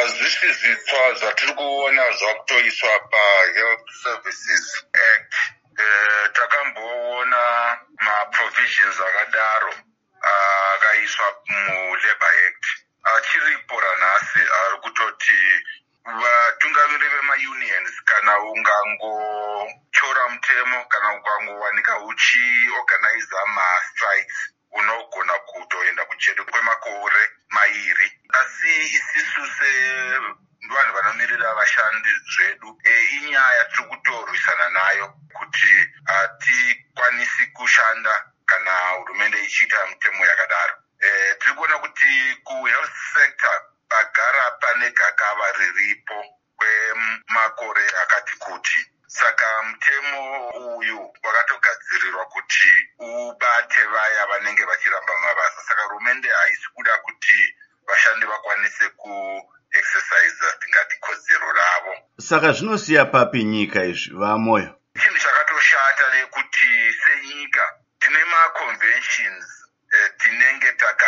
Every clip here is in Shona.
Zvisi zvitsva zvatiri kuona zvakutoiswa paHealth Services Act. Takamboona maprovisions akadaro akaiswa muLabour Act. Achiripo ranhasi ari kutoti vatungamiri vemaunions kana ungangochora mutemo kana ukangowanika uchiorganiza mastrikes unogona kutoenda kujeri kwemakore mairi. Asi isisu sevanhu vanomirira vashandi zvedu inyaya tiri kutorwisana nayo kuti hatikwanisi kushanda kana hurumende ichiita mitemo yakadaro. Tiri kuona kuti kuhealth sector pagara pane gakava riripo kwemakore akati kuti. Saka mutemo uyu wakatogadzirirwa kuti ubate vaya vanenge vachiramba mabasa. Saka hurumende haisi kuda kuti vashandi vakwanise kuexercise tingati kodzero ravo. Saka zvinosiya papi nyika izvi vamoyo? Chinhu chakatoshata nekuti senyika tine maconventions tinenge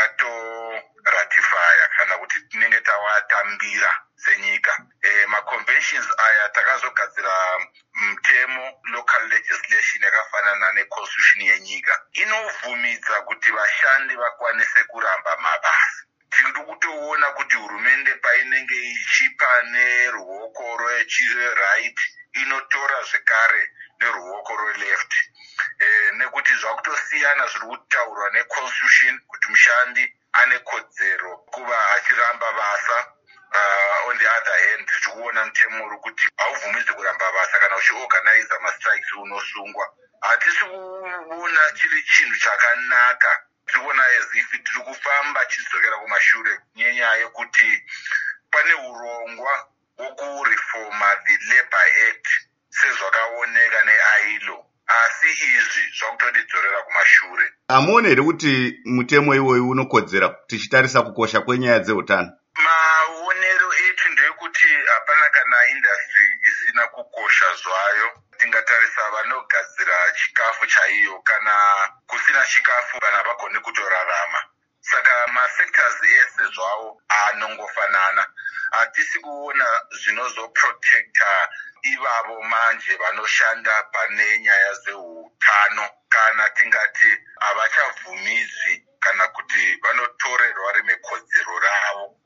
takatoratifya kana kuti tinenge tawatambira senyika. Maconventions aya takazogadzira mutemo local legislation yakafanana neconstitution yenyika inovhumidza kuti vashandi vakwanise kuramba mabasa. Tiri kutoona kuti hurumende painenge ichipa neruoko rwechiright inotora zvekare neruoko rweleft. Nekuti zvakutosiyana zviri kutaurwa neconstitution kuti mushandi ane kodzero kuva achiramba basa. On the other hand, tichiona mutemo uri kuti hauvhumidzi kuramba basa kana uchiorganiza mastrikes unosungwa. Hatisi kuona chiri chinhu chakanaka. Tiri kuona as if tiri kufamba tichidzokera kumashure nenyaya yekuti pane urongwa wokureforma the Labour Act sezvakaoneka neILO. Asi izvi zvakutotidzorera kumashure. Hamuoni here kuti mutemo iwoyu unokodzera tichitarisa kukosha kwenyaya dzeutano? Maonero etu ndeyekuti hapana kana industry isina kukosha zvayo. Tingatarisa vanogadzira chikafu chaiyo, kana kusina chikafu vanhu havagoni kutorarama. Saka masectors ese zvawo anongofanana. Hatisi kuona zvinozoprotecta ivavo manje vanoshanda pane nyaya dzeutano, kana tingati havachabvumidzwi kana kuti vanotorerwa rimwe kodzero ravo.